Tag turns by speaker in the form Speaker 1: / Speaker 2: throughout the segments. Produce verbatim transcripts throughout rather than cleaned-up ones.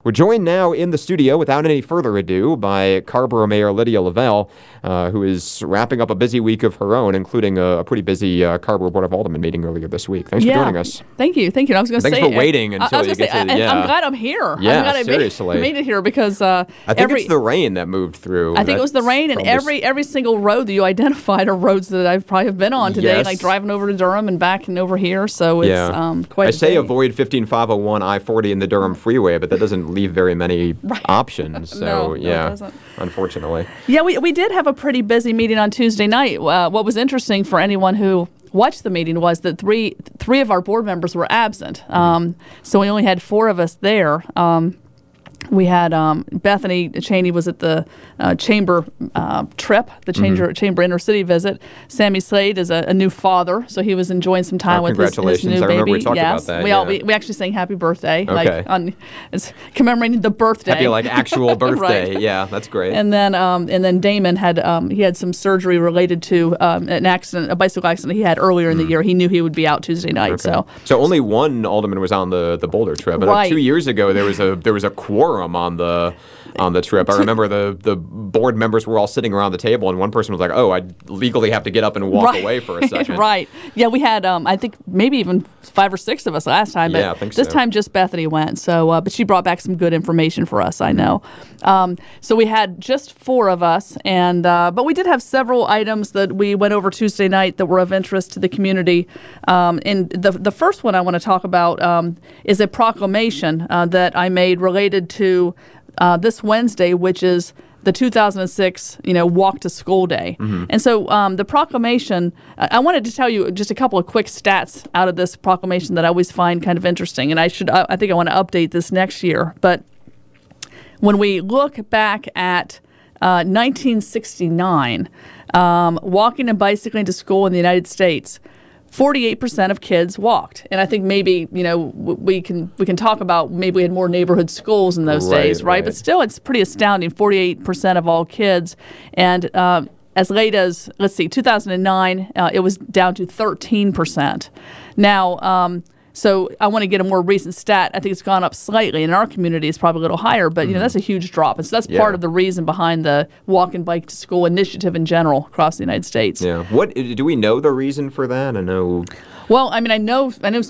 Speaker 1: We're joined now in the studio, without any further ado, by Carrboro Mayor Lydia Lavelle, uh, who is wrapping up a busy week of her own, including a, a pretty busy uh, Carrboro Board of Aldermen meeting earlier this week. Thanks
Speaker 2: yeah.
Speaker 1: for joining us.
Speaker 2: Thank you. Thank you. I was going to say...
Speaker 1: Thanks for waiting I, until
Speaker 2: I
Speaker 1: you get
Speaker 2: say,
Speaker 1: to...
Speaker 2: I,
Speaker 1: yeah.
Speaker 2: I'm glad I'm here.
Speaker 1: Yeah,
Speaker 2: I'm glad
Speaker 1: seriously.
Speaker 2: I made, made it here because... Uh,
Speaker 1: I think
Speaker 2: every,
Speaker 1: it's the rain that moved through.
Speaker 2: I think That's it was the rain, and every every single road that you identified are roads that I've probably have been on today,
Speaker 1: yes.
Speaker 2: like driving over to Durham and back and over here, so it's
Speaker 1: yeah.
Speaker 2: um, quite
Speaker 1: I
Speaker 2: a
Speaker 1: say
Speaker 2: day.
Speaker 1: avoid fifteen five oh one I forty in the Durham Freeway, but that doesn't leave very many
Speaker 2: right.
Speaker 1: options. So,
Speaker 2: no,
Speaker 1: yeah,
Speaker 2: no, it doesn't.
Speaker 1: Unfortunately.
Speaker 2: Yeah, we, we did have a pretty busy meeting on Tuesday night. Uh, what was interesting for anyone who watched the meeting was that three three of our board members were absent. Um, mm-hmm. So we only had four of us there. Um, we had um, Bethany Cheney was at the uh, chamber uh, trip, the chamber, mm-hmm. chamber inner city visit. Sammy Slade is a, a new father, so he was enjoying some time
Speaker 1: oh,
Speaker 2: with his, his new
Speaker 1: I
Speaker 2: baby.
Speaker 1: Remember we talked
Speaker 2: yes,
Speaker 1: about that.
Speaker 2: we
Speaker 1: yeah.
Speaker 2: all we, we actually sang happy birthday,
Speaker 1: okay.
Speaker 2: like on it's commemorating the birthday.
Speaker 1: Happy like actual birthday,
Speaker 2: right.
Speaker 1: yeah, that's great.
Speaker 2: And then um, and then Damon had um, he had some surgery related to um, an accident, a bicycle accident he had earlier in mm. the year. He knew he would be out Tuesday night,
Speaker 1: okay.
Speaker 2: so
Speaker 1: so only one alderman was on the, the Boulder trip. But
Speaker 2: right.
Speaker 1: two years ago there was a there was a quorum on the. on the trip. I remember the, the board members were all sitting around the table, and one person was like, oh, I legally have to get up and walk
Speaker 2: right.
Speaker 1: away for a second.
Speaker 2: right. Yeah, we had, um, I think, maybe even five or six of us last time, but
Speaker 1: yeah, I think
Speaker 2: this
Speaker 1: so.
Speaker 2: time just Bethany went. So, uh, but she brought back some good information for us, I know. Um, so we had just four of us, and uh, but we did have several items that we went over Tuesday night that were of interest to the community. Um, and the, the first one I want to talk about um, is a proclamation uh, that I made related to Uh, this Wednesday, which is the two thousand six, you know, Walk to School Day. Mm-hmm. And so um, the proclamation, I-, I wanted to tell you just a couple of quick stats out of this proclamation that I always find kind of interesting. And I should, I, I think I want to update this next year. But when we look back at uh, nineteen sixty-nine, um, walking and bicycling to school in the United States, forty-eight percent of kids walked. And I think maybe, you know, we can we can talk about maybe we had more neighborhood schools in those
Speaker 1: right,
Speaker 2: days, right?
Speaker 1: right?
Speaker 2: But still, it's pretty astounding, forty-eight percent of all kids. And um, as late as, let's see, two thousand nine, uh, it was down to thirteen percent. Now, um, so I want to get a more recent stat. I think it's gone up slightly. In our community, it's probably a little higher, but, you know, that's a huge drop. And so that's
Speaker 1: yeah.
Speaker 2: part of the reason behind the Walk and Bike to School initiative in general across the United States.
Speaker 1: Yeah. What do we know the reason for that? I know...
Speaker 2: Well, I mean, I know, I know,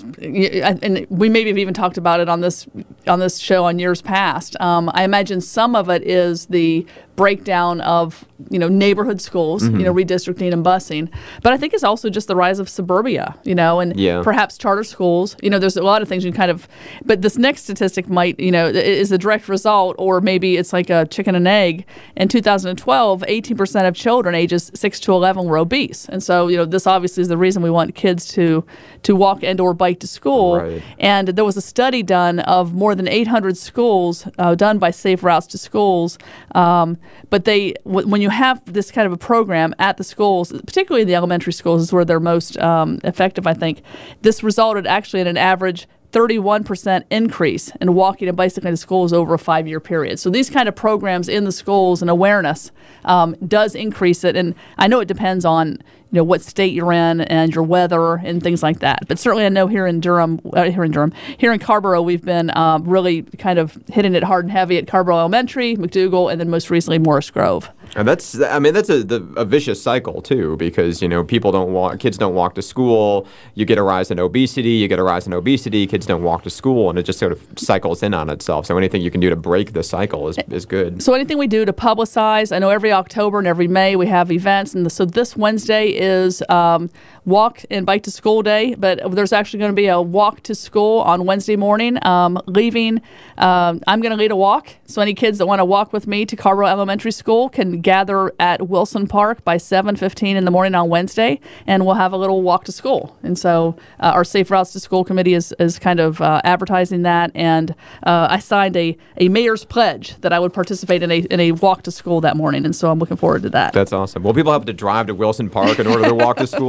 Speaker 2: and we maybe have even talked about it on this on this show on years past. Um, I imagine some of it is the breakdown of, you know, neighborhood schools, mm-hmm. you know, redistricting and busing. But I think it's also just the rise of suburbia, you know, and
Speaker 1: yeah.
Speaker 2: perhaps charter schools. You know, there's a lot of things you kind of, but this next statistic might, you know, is a direct result, or maybe it's like a chicken and egg. In two thousand twelve, eighteen percent of children ages six to eleven were obese. And so, you know, this obviously is the reason we want kids to to walk and or bike to school.
Speaker 1: Right.
Speaker 2: And there was a study done of more than eight hundred schools uh, done by Safe Routes to Schools. Um, but they, w- when you have this kind of a program at the schools, particularly the elementary schools is where they're most um, effective, I think, this resulted actually in an average thirty-one percent increase in walking and bicycling to schools over a five-year period. So these kind of programs in the schools and awareness um, does increase it. And I know it depends on, you know, what state you're in and your weather and things like that. But certainly I know here in Durham, uh, here in Durham, here in Carrboro, we've been um, really kind of hitting it hard and heavy at Carrboro Elementary, McDougal, and then most recently Morris Grove.
Speaker 1: And that's, I mean, that's a, the, a vicious cycle, too, because, you know, people don't walk, kids don't walk to school, you get a rise in obesity, you get a rise in obesity, kids don't walk to school, and it just sort of cycles in on itself. So anything you can do to break the cycle is, is good.
Speaker 2: So anything we do to publicize, I know every October and every May we have events, and the, so this Wednesday is um, Walk and Bike to School Day, but there's actually going to be a walk to school on Wednesday morning, um, leaving, um, I'm going to lead a walk, so any kids that want to walk with me to Carrboro Elementary School can gather at Wilson Park by seven fifteen in the morning on Wednesday, and we'll have a little walk to school. And so uh, our Safe Routes to School committee is, is kind of uh, advertising that, and uh, I signed a, a mayor's pledge that I would participate in a in a walk to school that morning, and so I'm looking forward to that.
Speaker 1: That's awesome. Will people have to drive to Wilson Park in order to walk to school, though?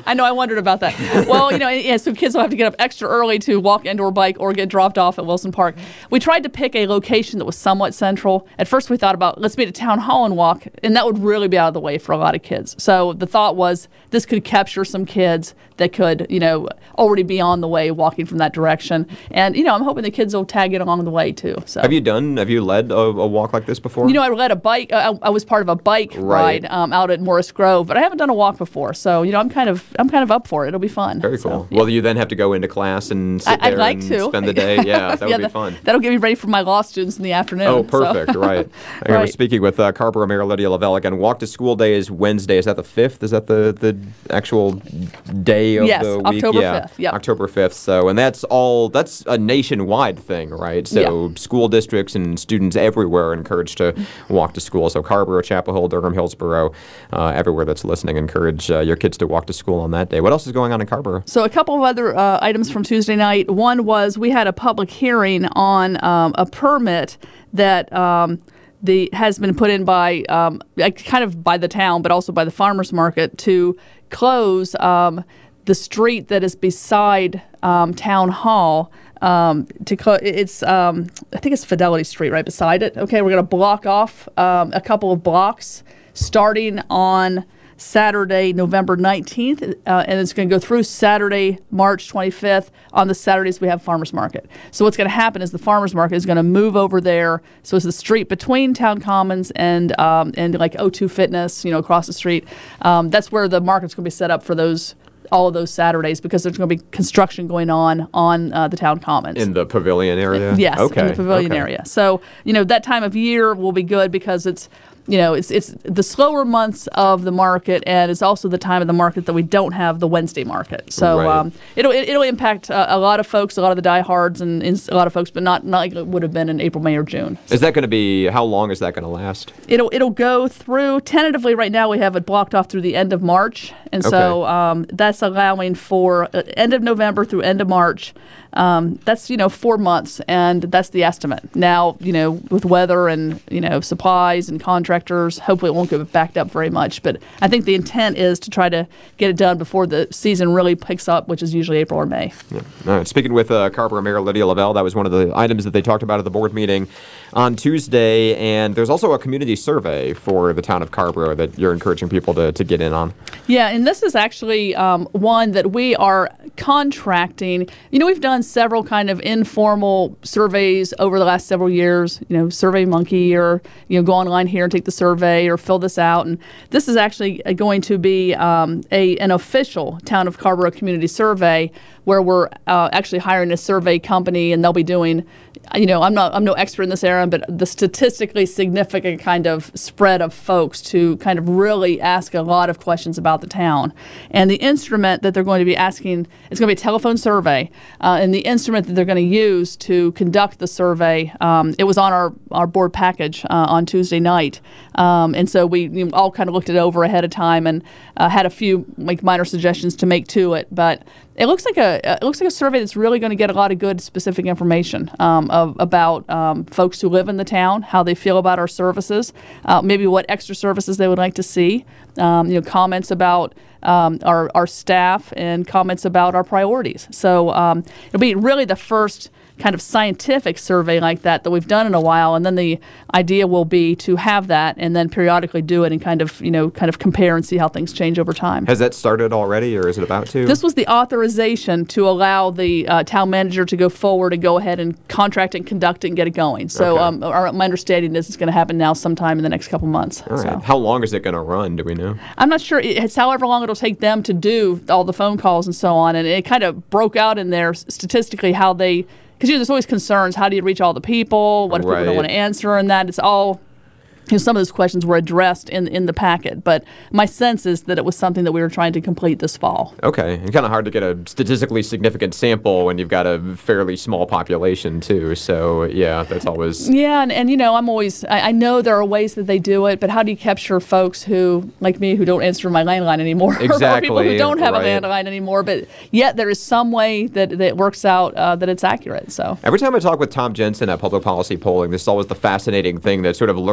Speaker 2: I know. I wondered about that. Well, you know, yeah, so kids will have to get up extra early to walk indoor bike or get dropped off at Wilson Park. We tried to pick a location that was somewhat central. At first, we thought about let's meet at Town Hall and walk, and that would really be out of the way for a lot of kids. So the thought was this could capture some kids that could, you know, already be on the way walking from that direction. And, you know, I'm hoping the kids will tag it along the way, too. So.
Speaker 1: Have you done, have you led a, a walk like this before?
Speaker 2: You know, I led a bike, uh, I, I was part of a bike
Speaker 1: right.
Speaker 2: ride um, out at Morris Grove, but I haven't done a walk before. So, you know, I'm kind of I'm kind of up for it. It'll be fun.
Speaker 1: Very cool.
Speaker 2: So, yeah.
Speaker 1: Well, you then have to go into class and sit
Speaker 2: I,
Speaker 1: there
Speaker 2: I'd like
Speaker 1: and
Speaker 2: to.
Speaker 1: spend the day. Yeah, that
Speaker 2: yeah,
Speaker 1: would be
Speaker 2: that,
Speaker 1: fun.
Speaker 2: That'll get me ready for my law students in the afternoon.
Speaker 1: Oh, perfect.
Speaker 2: So.
Speaker 1: Right. I
Speaker 2: right.
Speaker 1: was speaking with uh, Carrboro Mayor Lydia Lavelle again. Walk to School Day is Wednesday. Is that the fifth? Is that the, the actual day of
Speaker 2: yes,
Speaker 1: the week?
Speaker 2: October
Speaker 1: yeah,
Speaker 2: fifth. Yep.
Speaker 1: October fifth. So, and that's all, that's a nationwide thing, right? So
Speaker 2: yeah.
Speaker 1: school districts and students everywhere are encouraged to walk to school. So Carrboro, Chapel Hill, Durham, Hillsborough, uh, everywhere that's listening, encourage uh, your kids to walk to school on that day. What else is going on in Carrboro?
Speaker 2: So a couple of other uh, items from Tuesday night. One was we had a public hearing on um, a permit that um, the has been put in by um, kind of by the town, but also by the farmers market to close um, the street that is beside um, Town Hall. Um, to clo- it's um, I think it's Fidelity Street right beside it. Okay, we're going to block off um, a couple of blocks starting on Saturday, November nineteenth, uh, and it's going to go through Saturday, March twenty-fifth. On the Saturdays, we have farmers market. So what's going to happen is the farmers market is going to move over there. So it's the street between Town Commons and um, and like O two Fitness, you know, across the street. Um, that's where the market's going to be set up for those all of those Saturdays because there's going to be construction going on on uh, the Town Commons.
Speaker 1: In the pavilion area?
Speaker 2: Yes,
Speaker 1: okay.
Speaker 2: in the pavilion
Speaker 1: okay.
Speaker 2: area. So, you know, that time of year will be good because it's, you know, it's it's the slower months of the market, and it's also the time of the market that we don't have the Wednesday market. So
Speaker 1: right.
Speaker 2: um, it'll it, it'll impact uh, a lot of folks, a lot of the diehards, and, and a lot of folks, but not not like it would have been in April, May, or June.
Speaker 1: Is that going to be? How long is that going to last?
Speaker 2: It'll it'll go through tentatively. Right now, we have it blocked off through the end of March, and
Speaker 1: okay.
Speaker 2: so um, that's allowing for uh, end of November through end of March. Um, that's, you know, four months, and that's the estimate. Now, you know, with weather and, you know, supplies and contractors, hopefully it won't get backed up very much. But I think the intent is to try to get it done before the season really picks up, which is usually April or May.
Speaker 1: Yeah. All right. Speaking with uh, Carrboro Mayor Lydia Lavelle, that was one of the items that they talked about at the board meeting on Tuesday. And there's also a community survey for the town of Carrboro that you're encouraging people to, to get in on.
Speaker 2: Yeah, and this is actually um, one that we are contracting. You know, we've done several kind of informal surveys over the last several years, you know, Survey Monkey, or, you know, go online here and take the survey or fill this out. And this is actually going to be um, a an official Town of Carrboro community survey where we're uh, actually hiring a survey company, and they'll be doing, you know, I'm not I'm no expert in this area, but the statistically significant kind of spread of folks to kind of really ask a lot of questions about the town. And the instrument that they're going to be asking, it's going to be a telephone survey, uh, and the instrument that they're going to use to conduct the survey, um, it was on our, our board package uh, on Tuesday night. Um, and so we you know, all kind of looked it over ahead of time and uh, had a few like minor suggestions to make to it. But it looks like a it looks like a survey that's really going to get a lot of good specific information um, of, about um, folks who live in the town, how they feel about our services, uh, maybe what extra services they would like to see, um, you know, comments about um, our our staff, and comments about our priorities. So um, it'll be really the first kind of scientific survey like that that we've done in a while, and then the idea will be to have that and then periodically do it and kind of, you know, kind of compare and see how things change over time.
Speaker 1: Has that started already, or is it about to?
Speaker 2: This was the authorization to allow the uh, town manager to go forward and go ahead and contract and conduct it and get it going. So
Speaker 1: okay.
Speaker 2: um, our, my understanding is it's going to happen now sometime in the next couple months.
Speaker 1: All right.
Speaker 2: So.
Speaker 1: How long is it going to run? Do we know?
Speaker 2: I'm not sure. It's however long it'll take them to do all the phone calls and so on. And it kind of broke out in there statistically how they, because, you know, there's always concerns. How do you reach all the people? What if
Speaker 1: right.
Speaker 2: people don't want to answer? And that it's all, you know, some of those questions were addressed in in the packet. But my sense is that it was something that we were trying to complete this fall.
Speaker 1: Okay. And kind of hard to get a statistically significant sample when you've got a fairly small population, too. So, yeah, that's always...
Speaker 2: Yeah, and, and you know, I'm always... I, I know there are ways that they do it, but how do you capture folks who, like me, who don't answer my landline anymore?
Speaker 1: Exactly.
Speaker 2: Or people who don't have
Speaker 1: right.
Speaker 2: a landline anymore, but yet there is some way that, that works out uh, that it's accurate. So
Speaker 1: every time I talk with Tom Jensen at Public Policy Polling, this is always the fascinating thing that's sort of lurking behind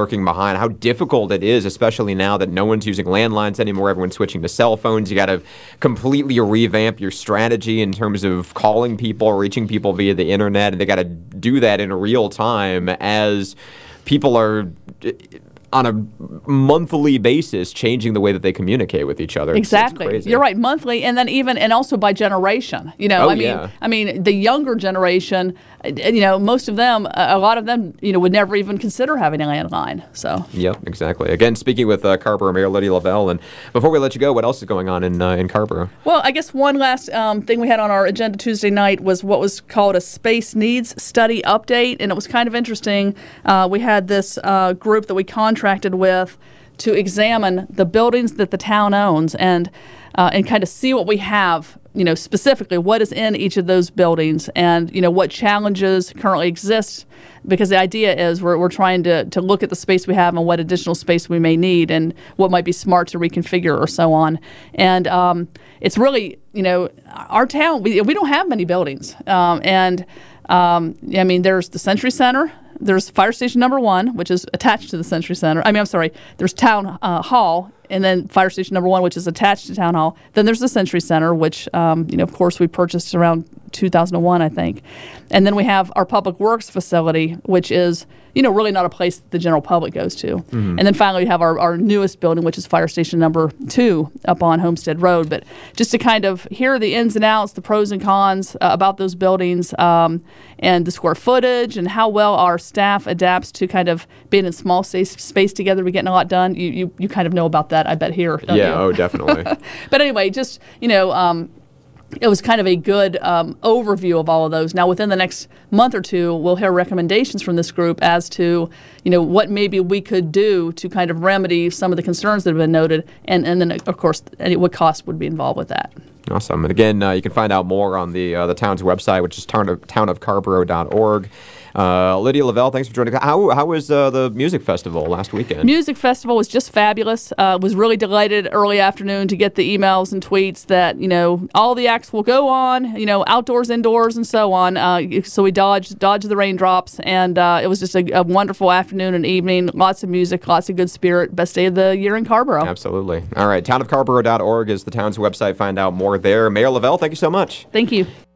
Speaker 1: online, how difficult it is, especially now that no one's using landlines anymore. Everyone's switching to cell phones. You got to completely revamp your strategy in terms of calling people, reaching people via the internet, and they got to do that in real time as people are on a monthly basis changing the way that they communicate with each other. It's- it's
Speaker 2: Exactly.
Speaker 1: crazy.
Speaker 2: You're right, monthly, and then even and also by generation. You know,
Speaker 1: Oh,
Speaker 2: I mean,
Speaker 1: yeah.
Speaker 2: I mean, the younger generation. uh, You know, most of them, a lot of them, you know, would never even consider having a landline. So.
Speaker 1: Yep, exactly. Again, speaking with uh, Carrboro Mayor Lydia Lavelle, and before we let you go, what else is going on in uh, in Carrboro?
Speaker 2: Well, I guess one last um, thing we had on our agenda Tuesday night was what was called a space needs study update, and it was kind of interesting. Uh, we had this uh, group that we contracted with to examine the buildings that the town owns and uh, and kind of see what we have, you know, specifically what is in each of those buildings and, you know, what challenges currently exist. Because the idea is we're, we're trying to, to look at the space we have and what additional space we may need and what might be smart to reconfigure or so on. And um, it's really, you know, our town, we, we don't have many buildings. Um, and um, I mean, there's the Century Center. There's Fire Station Number One, which is attached to the Century Center. I mean, I'm sorry. There's Town uh, Hall, and then Fire Station Number One, which is attached to Town Hall. Then there's the Century Center, which, um, you know, of course, we purchased around two thousand one, I think. And then we have our Public Works facility, which is, you know, really not a place that the general public goes to. Mm-hmm. And then finally, we have our, our newest building, which is Fire Station Number Two up on Homestead Road. But just to kind of hear the ins and outs, the pros and cons uh, about those buildings, um, and the square footage and how well our staff adapts to kind of being in small space, space together, we're getting a lot done. You, you you kind of know about that, I bet, here. don't
Speaker 1: Yeah,
Speaker 2: you?
Speaker 1: oh, definitely.
Speaker 2: But anyway, just, you know, um, it was kind of a good um, overview of all of those. Now, within the next month or two, we'll hear recommendations from this group as to, you know, what maybe we could do to kind of remedy some of the concerns that have been noted, and, and then, of course, any, what cost would be involved with that.
Speaker 1: Awesome. And again, uh, you can find out more on the uh, the town's website, which is town of, townofcarrboro dot org. Uh, Lydia Lavelle, thanks for joining us. How, how was uh, the music festival last weekend?
Speaker 2: Music festival was just fabulous. Uh, was really delighted early afternoon to get the emails and tweets that, you know, all the acts will go on, you know, outdoors, indoors, and so on. Uh, so we dodged dodged the raindrops, and uh, it was just a, a wonderful afternoon and evening. Lots of music, lots of good spirit. Best day of the year in Carrboro.
Speaker 1: Absolutely. All right, town of carboro dot org is the town's website. Find out more there. Mayor Lavelle, thank you so much.
Speaker 2: Thank you.